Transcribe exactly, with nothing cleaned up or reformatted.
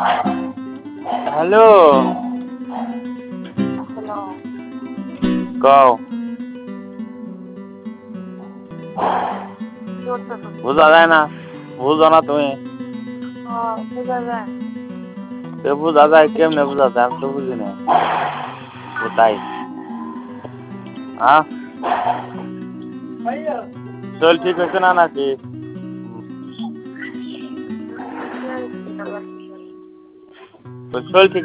Hello hello. কও কি করতেছো? বুঝা যায় না, বুঝো না তুমি? ও বোঝা যায়। তো বুঝা যায় কেমনে বুঝা যায়? আমি তো বুঝি না। ও তাই হ্যাঁ, চল ঠিক হয়েছে না নাকি? হুম, ঠিক আছে, তো চল ঠিক